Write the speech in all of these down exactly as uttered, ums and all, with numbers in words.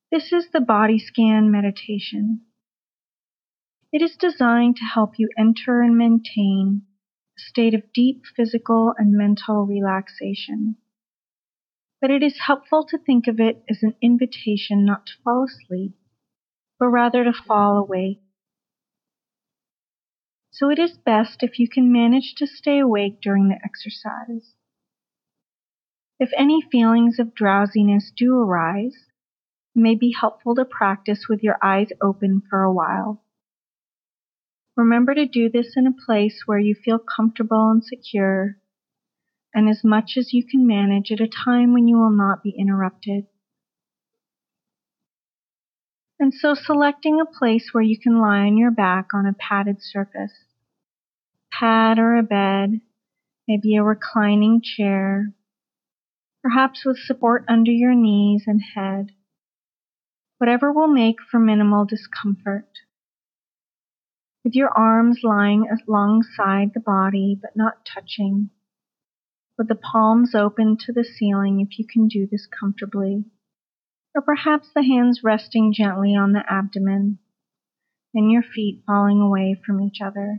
This is the body scan meditation. It is designed to help you enter and maintain a state of deep physical and mental relaxation. But it is helpful to think of it as an invitation not to fall asleep, but rather to fall awake. So it is best if you can manage to stay awake during the exercise. If any feelings of drowsiness do arise, it may be helpful to practice with your eyes open for a while. Remember to do this in a place where you feel comfortable and secure, and as much as you can manage at a time when you will not be interrupted. And so selecting a place where you can lie on your back on a padded surface, pad or a bed, maybe a reclining chair, perhaps with support under your knees and head, whatever will make for minimal discomfort. With your arms lying alongside the body but not touching, with the palms open to the ceiling if you can do this comfortably, or perhaps the hands resting gently on the abdomen and your feet falling away from each other.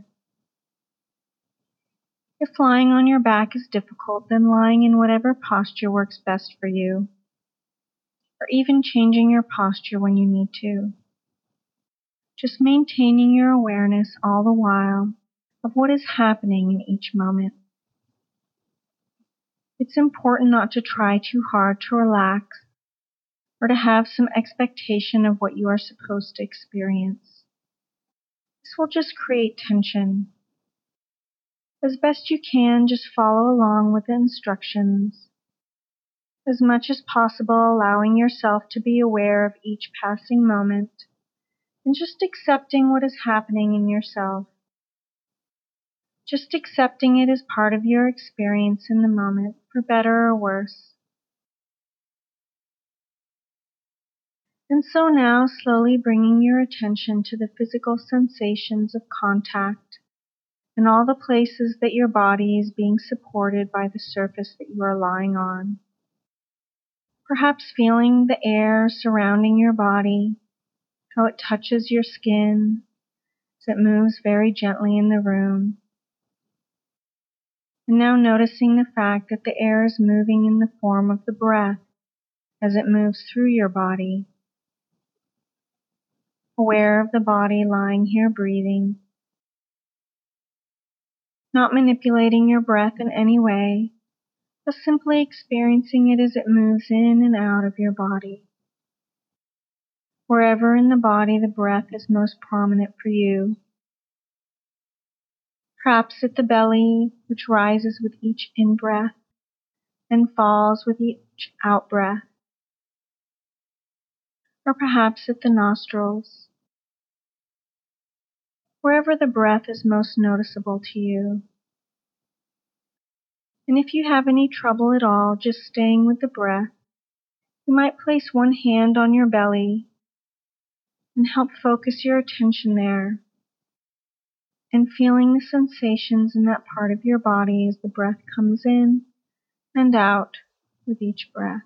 If lying on your back is difficult, then lying in whatever posture works best for you, or even changing your posture when you need to. Just maintaining your awareness all the while of what is happening in each moment. It's important not to try too hard to relax or to have some expectation of what you are supposed to experience. This will just create tension. As best you can, just follow along with the instructions, as much as possible allowing yourself to be aware of each passing moment and just accepting what is happening in yourself. Just accepting it as part of your experience in the moment, for better or worse. And so now, slowly bringing your attention to the physical sensations of contact and all the places that your body is being supported by the surface that you are lying on. Perhaps feeling the air surrounding your body, how it touches your skin as it moves very gently in the room. And now noticing the fact that the air is moving in the form of the breath as it moves through your body. Aware of the body lying here breathing. Not manipulating your breath in any way, but simply experiencing it as it moves in and out of your body. Wherever in the body the breath is most prominent for you. Perhaps at the belly, which rises with each in-breath and falls with each out-breath. Or perhaps at the nostrils. Wherever the breath is most noticeable to you. And if you have any trouble at all just staying with the breath, you might place one hand on your belly and help focus your attention there, and feeling the sensations in that part of your body as the breath comes in and out with each breath.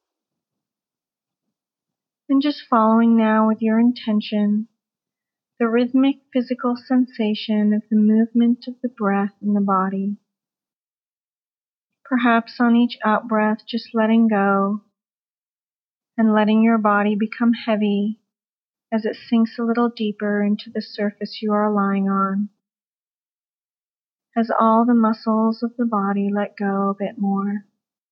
And just following now with your intention the rhythmic physical sensation of the movement of the breath in the body. Perhaps on each out-breath just letting go and letting your body become heavy as it sinks a little deeper into the surface you are lying on. As all the muscles of the body let go a bit more.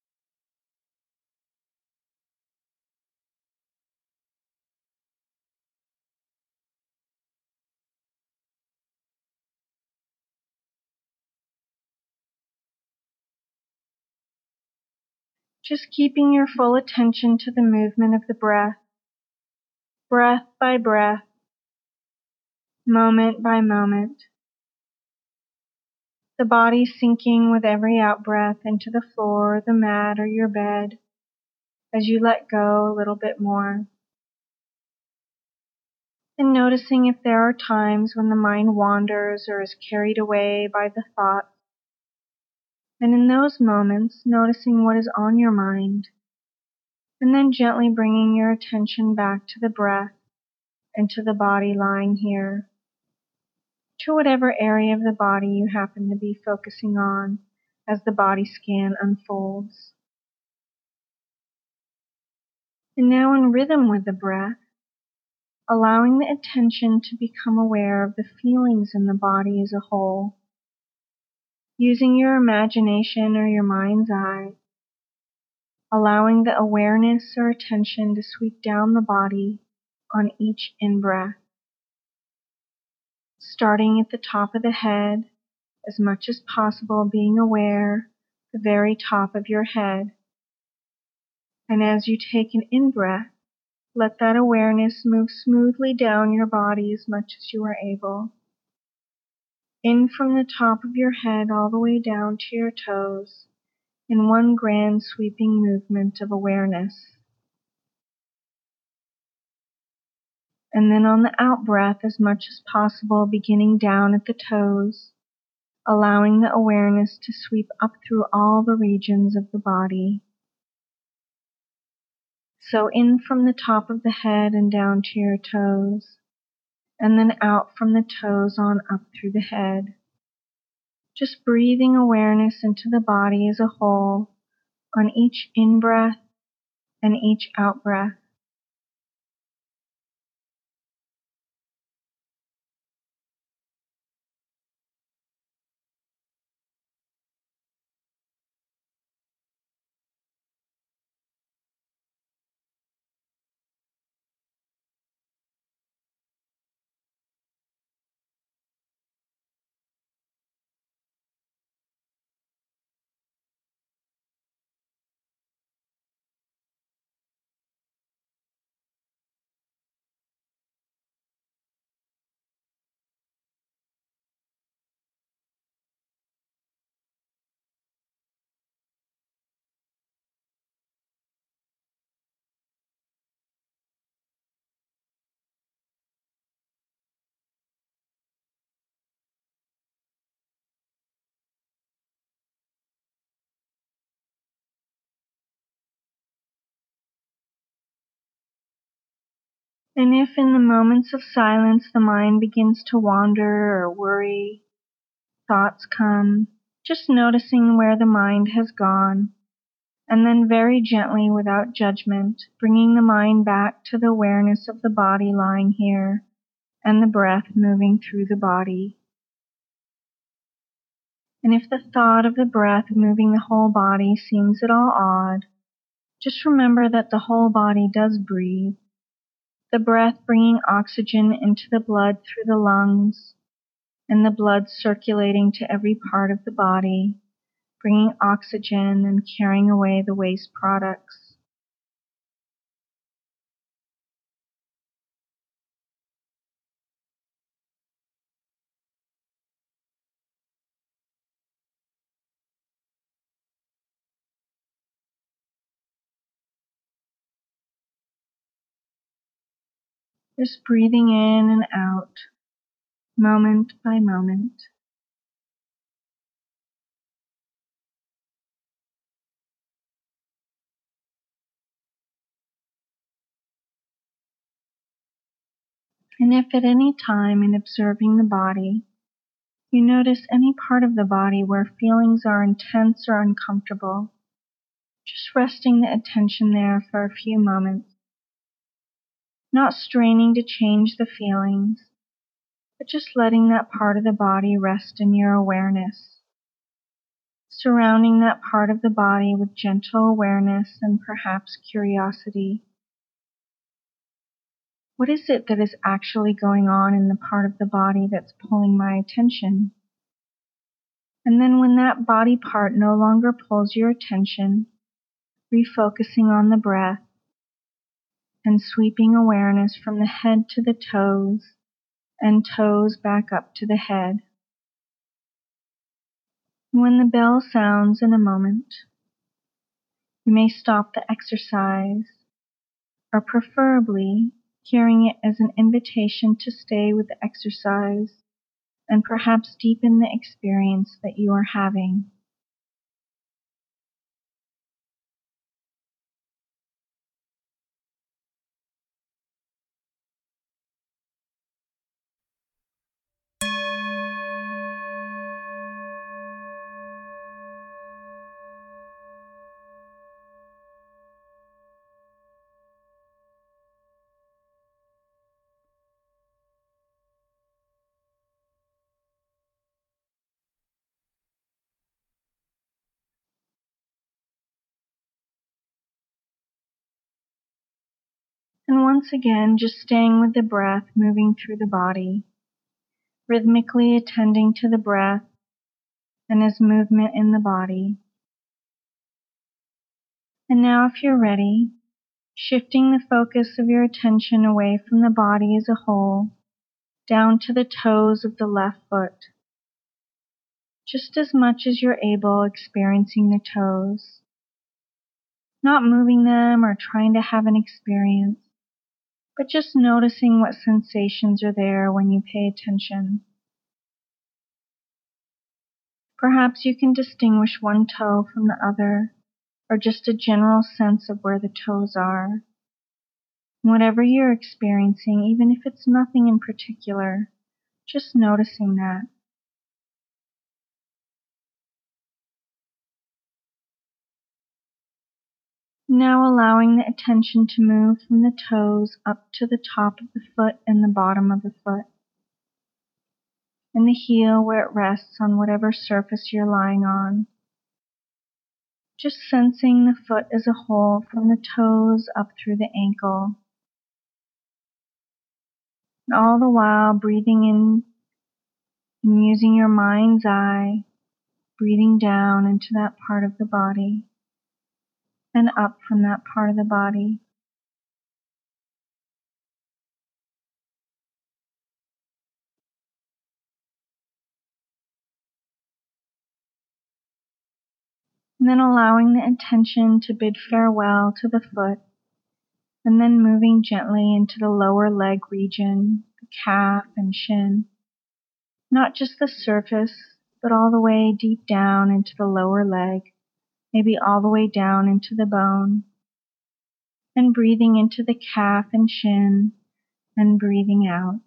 Just keeping your full attention to the movement of the breath, breath by breath, moment by moment. The body sinking with every out-breath into the floor, the mat, or your bed as you let go a little bit more. And noticing if there are times when the mind wanders or is carried away by the thoughts. And in those moments, noticing what is on your mind And then gently bringing your attention back to the breath and to the body lying here, to whatever area of the body you happen to be focusing on as the body scan unfolds. And now in rhythm with the breath, allowing the attention to become aware of the feelings in the body as a whole, using your imagination or your mind's eye, allowing the awareness or attention to sweep down the body on each in-breath, starting at the top of the head, as much as possible being aware, the very top of your head. And as you take an in-breath, let that awareness move smoothly down your body as much as you are able. In from the top of your head all the way down to your toes, in one grand sweeping movement of awareness. And then on the out-breath, as much as possible, beginning down at the toes, allowing the awareness to sweep up through all the regions of the body. So in from the top of the head and down to your toes, and then out from the toes on up through the head. Just breathing awareness into the body as a whole on each in-breath and each out-breath. And if in the moments of silence the mind begins to wander or worry, thoughts come, just noticing where the mind has gone, and then very gently, without judgment, bringing the mind back to the awareness of the body lying here and the breath moving through the body. And if the thought of the breath moving the whole body seems at all odd, just remember that the whole body does breathe, the breath bringing oxygen into the blood through the lungs, and the blood circulating to every part of the body, bringing oxygen and carrying away the waste products. Just breathing in and out, moment by moment. And if at any time in observing the body, you notice any part of the body where feelings are intense or uncomfortable, just resting the attention there for a few moments, not straining to change the feelings, but just letting that part of the body rest in your awareness, surrounding that part of the body with gentle awareness and perhaps curiosity. What is it that is actually going on in the part of the body that's pulling my attention? And then when that body part no longer pulls your attention, refocusing on the breath and sweeping awareness from the head to the toes and toes back up to the head. When the bell sounds in a moment, you may stop the exercise, or preferably hearing it as an invitation to stay with the exercise and perhaps deepen the experience that you are having. And once again, just staying with the breath moving through the body, rhythmically attending to the breath and its movement in the body. And now, if you're ready, shifting the focus of your attention away from the body as a whole, down to the toes of the left foot. Just as much as you're able, experiencing the toes. Not moving them or trying to have an experience, but just noticing what sensations are there when you pay attention. Perhaps you can distinguish one toe from the other, or just a general sense of where the toes are. Whatever you're experiencing, even if it's nothing in particular, just noticing that. Now allowing the attention to move from the toes up to the top of the foot and the bottom of the foot, and the heel where it rests on whatever surface you're lying on. Just sensing the foot as a whole from the toes up through the ankle. And all the while breathing in and using your mind's eye, breathing down into that part of the body and up from that part of the body. And then allowing the intention to bid farewell to the foot, and then moving gently into the lower leg region, the calf and shin. Not just the surface, but all the way deep down into the lower leg, maybe all the way down into the bone. And breathing into the calf and shin, and breathing out.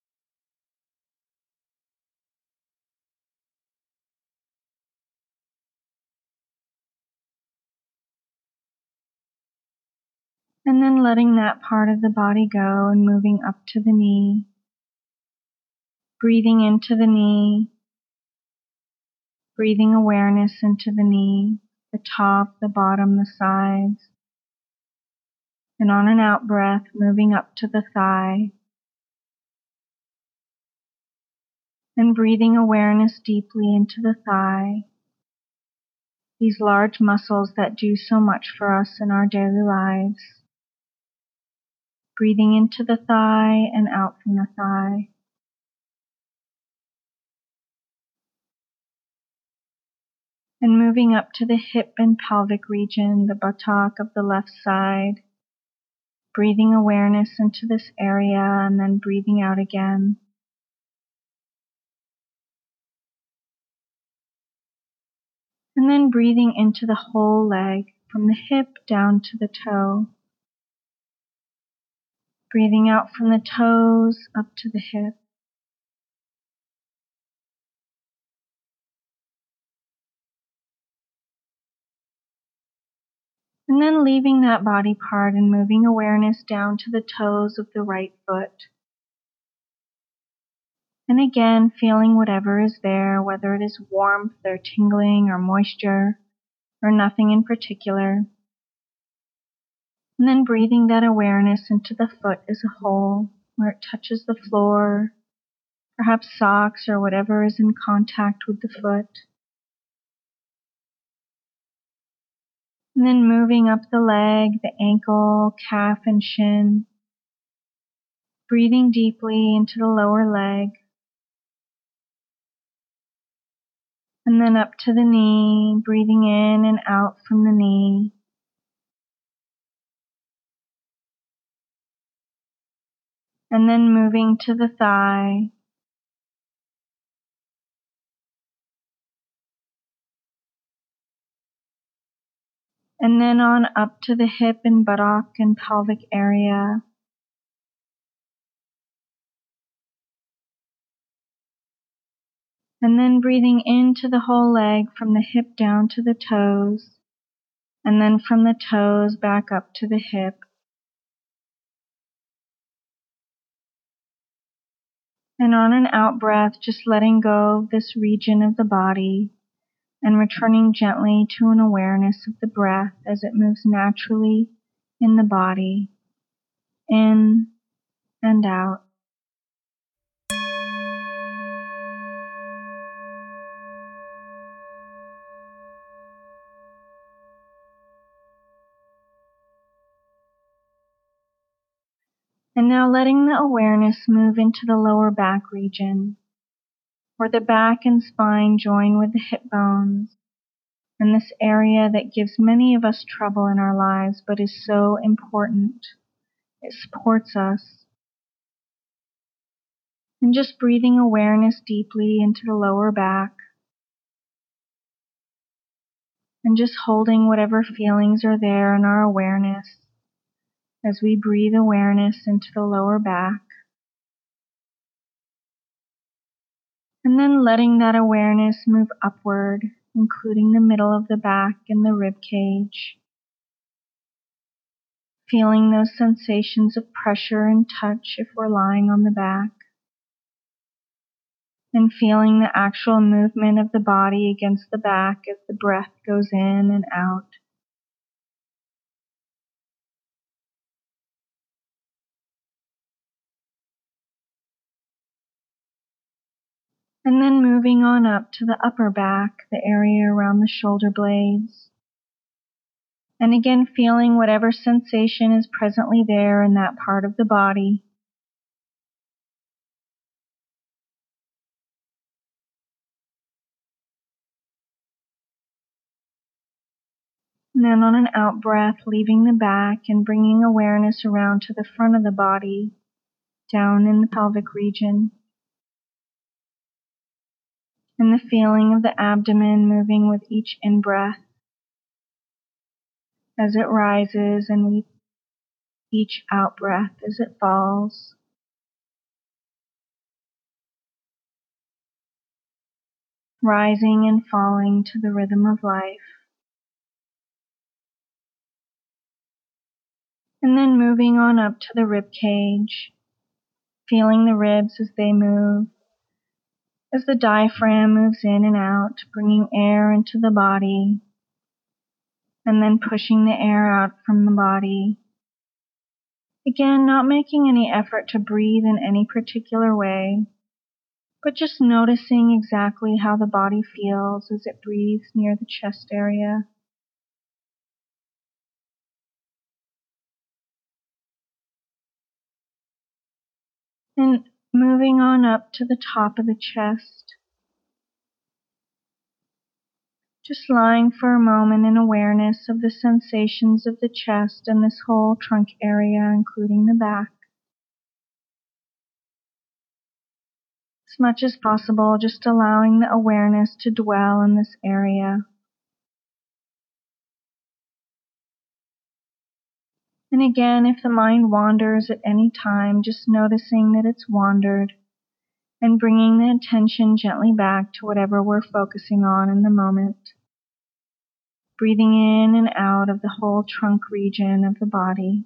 And then letting that part of the body go and moving up to the knee. Breathing into the knee. Breathing awareness into the knee, the top, the bottom, the sides. And on an out breath, moving up to the thigh. And breathing awareness deeply into the thigh. These large muscles that do so much for us in our daily lives. Breathing into the thigh and out from the thigh. And moving up to the hip and pelvic region, the buttock of the left side. Breathing awareness into this area and then breathing out again. And then breathing into the whole leg, from the hip down to the toe. Breathing out from the toes up to the hip. And then leaving that body part and moving awareness down to the toes of the right foot. And again, feeling whatever is there, whether it is warmth or tingling or moisture or nothing in particular. And then breathing that awareness into the foot as a whole, where it touches the floor, perhaps socks or whatever is in contact with the foot. And then moving up the leg, the ankle, calf, and shin. Breathing deeply into the lower leg. And then up to the knee, breathing in and out from the knee. And then moving to the thigh. And then on up to the hip and buttock and pelvic area. And then breathing into the whole leg from the hip down to the toes. And then from the toes back up to the hip. And on an out breath, just letting go of this region of the body and returning gently to an awareness of the breath as it moves naturally in the body. in and out. And now letting the awareness move into the lower back region, where the back and spine join with the hip bones, and this area that gives many of us trouble in our lives but is so important. It supports us. And just breathing awareness deeply into the lower back, and just holding whatever feelings are there in our awareness as we breathe awareness into the lower back. And then letting that awareness move upward, including the middle of the back and the rib cage. Feeling those sensations of pressure and touch if we're lying on the back. And feeling the actual movement of the body against the back as the breath goes in and out. And then moving on up to the upper back, the area around the shoulder blades. And again, feeling whatever sensation is presently there in that part of the body. And then on an out breath, leaving the back and bringing awareness around to the front of the body, down in the pelvic region. And the feeling of the abdomen moving with each in-breath as it rises and with each out-breath as it falls. Rising and falling to the rhythm of life. And then moving on up to the rib cage, feeling the ribs as they move, as the diaphragm moves in and out, bringing air into the body, and then pushing the air out from the body. Again, not making any effort to breathe in any particular way, but just noticing exactly how the body feels as it breathes near the chest area. And moving on up to the top of the chest. Just lying for a moment in awareness of the sensations of the chest and this whole trunk area, including the back. As much as possible, just allowing the awareness to dwell in this area. And again, if the mind wanders at any time, just noticing that it's wandered and bringing the attention gently back to whatever we're focusing on in the moment. Breathing in and out of the whole trunk region of the body.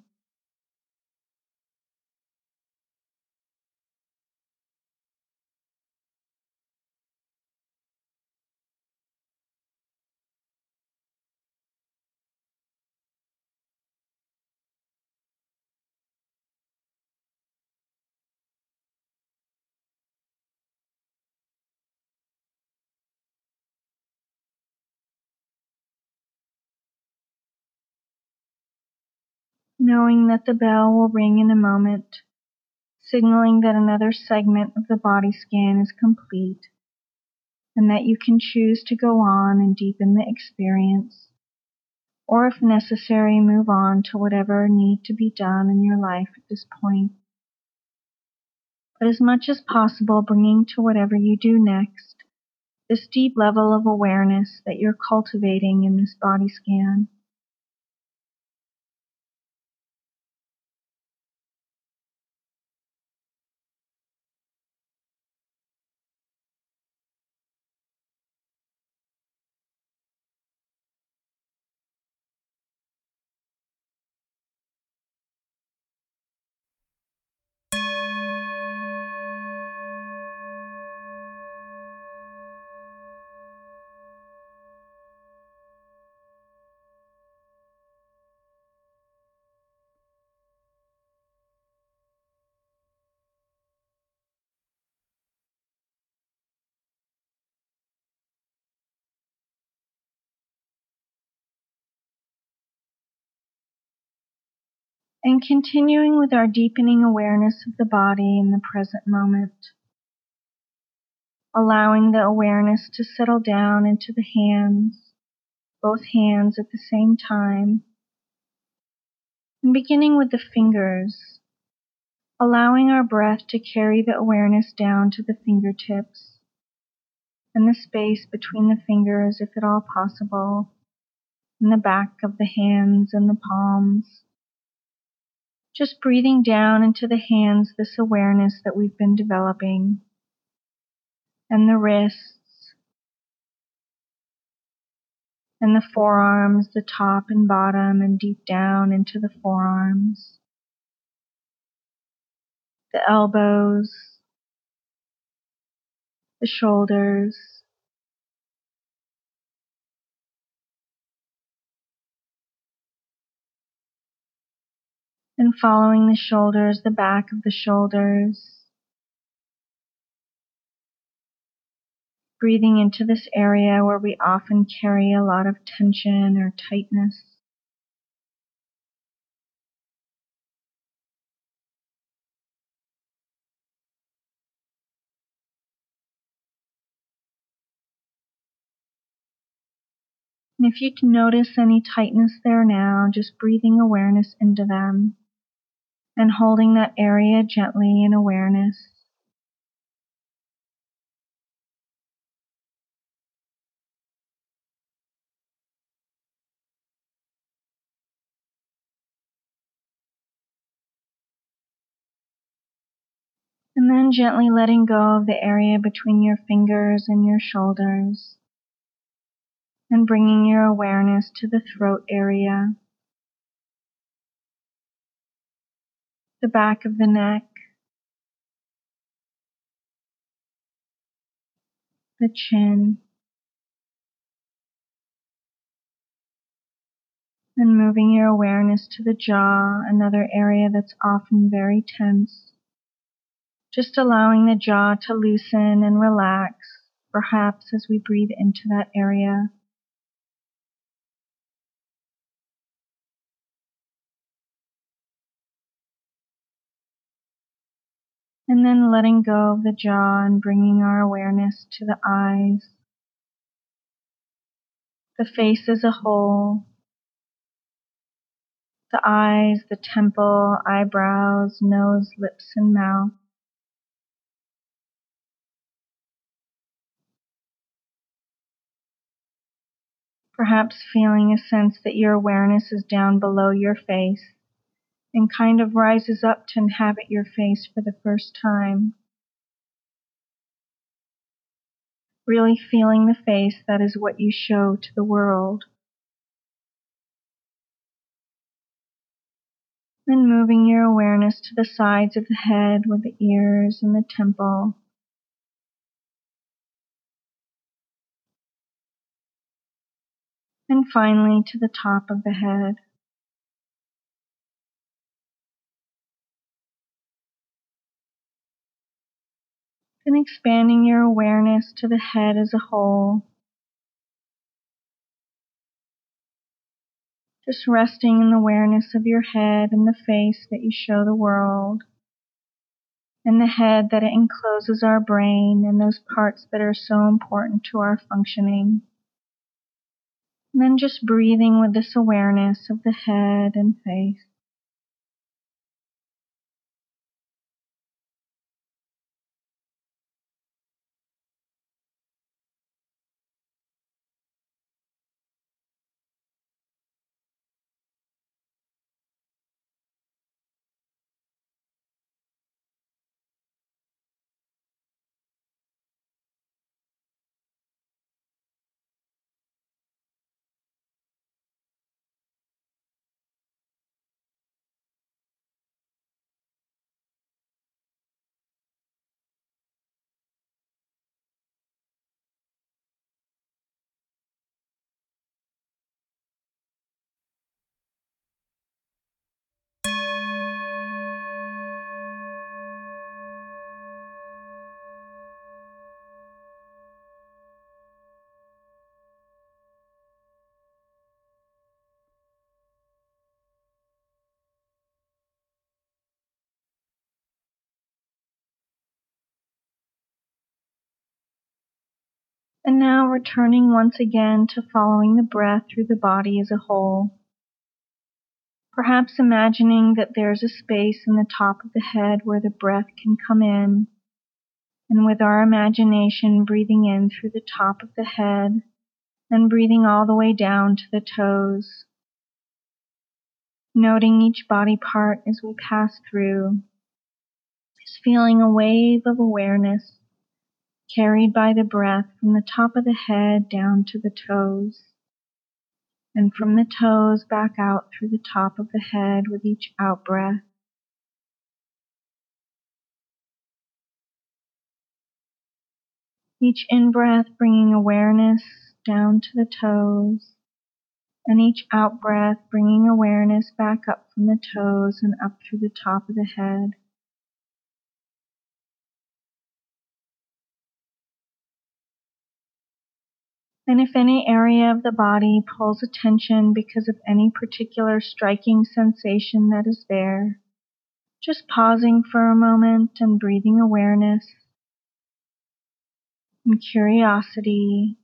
Knowing that the bell will ring in a moment, signaling that another segment of the body scan is complete, and that you can choose to go on and deepen the experience, or if necessary, move on to whatever need to be done in your life at this point. But as much as possible, bringing to whatever you do next, this deep level of awareness that you're cultivating in this body scan. And continuing with our deepening awareness of the body in the present moment, allowing the awareness to settle down into the hands, both hands at the same time, and beginning with the fingers, allowing our breath to carry the awareness down to the fingertips and the space between the fingers, if at all possible, in the back of the hands and the palms. Just breathing down into the hands this awareness that we've been developing, and the wrists, and the forearms, the top and bottom, and deep down into the forearms, the elbows, the shoulders, and following the shoulders, the back of the shoulders, breathing into this area where we often carry a lot of tension or tightness. And if you can notice any tightness there now, just breathing awareness into them and holding that area gently in awareness. And then gently letting go of the area between your fingers and your shoulders, and bringing your awareness to the throat area, the back of the neck, the chin, and moving your awareness to the jaw, another area that's often very tense. Just allowing the jaw to loosen and relax, perhaps as we breathe into that area. And then letting go of the jaw and bringing our awareness to the eyes, the face as a whole, the eyes, the temple, eyebrows, nose, lips, and mouth. Perhaps feeling a sense that your awareness is down below your face and kind of rises up to inhabit your face for the first time. Really feeling the face that is what you show to the world. Then moving your awareness to the sides of the head with the ears and the temple. And finally to the top of the head. Then expanding your awareness to the head as a whole. Just resting in the awareness of your head and the face that you show the world. And the head that it encloses our brain and those parts that are so important to our functioning. And then just breathing with this awareness of the head and face. And now returning once again to following the breath through the body as a whole. Perhaps imagining that there's a space in the top of the head where the breath can come in, and with our imagination breathing in through the top of the head and breathing all the way down to the toes. Noting each body part as we pass through, is feeling a wave of awareness carried by the breath from the top of the head down to the toes, and from the toes back out through the top of the head with each out-breath. Each in-breath bringing awareness down to the toes, and each out-breath bringing awareness back up from the toes and up through the top of the head. And if any area of the body pulls attention because of any particular striking sensation that is there, just pausing for a moment and breathing awareness and curiosity.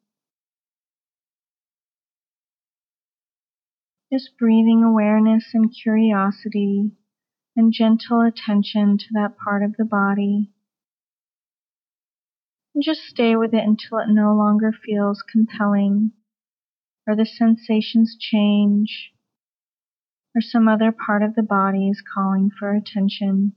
Just breathing awareness and curiosity and gentle attention to that part of the body. And just stay with it until it no longer feels compelling, or the sensations change, or some other part of the body is calling for attention.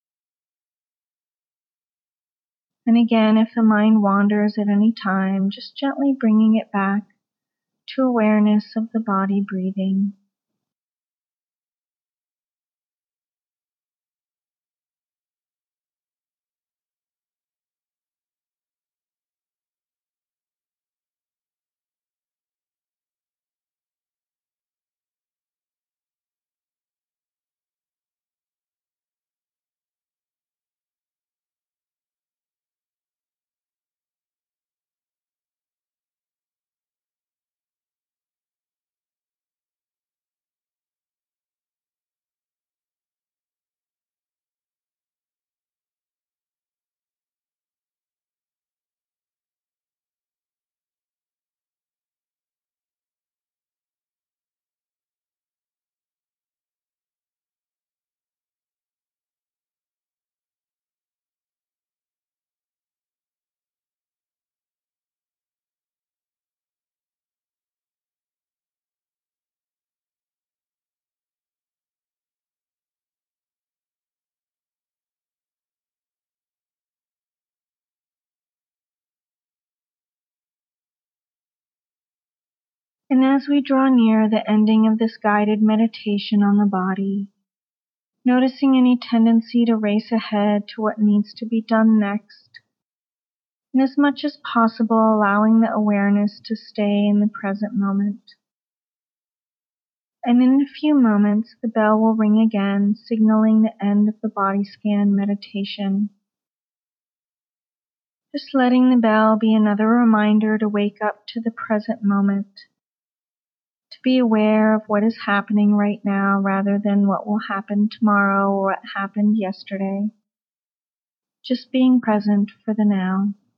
And again, if the mind wanders at any time, just gently bringing it back to awareness of the body breathing. And as we draw near the ending of this guided meditation on the body, noticing any tendency to race ahead to what needs to be done next, and as much as possible allowing the awareness to stay in the present moment. And in a few moments, the bell will ring again, signaling the end of the body scan meditation. Just letting the bell be another reminder to wake up to the present moment, to be aware of what is happening right now rather than what will happen tomorrow or what happened yesterday. Just being present for the now.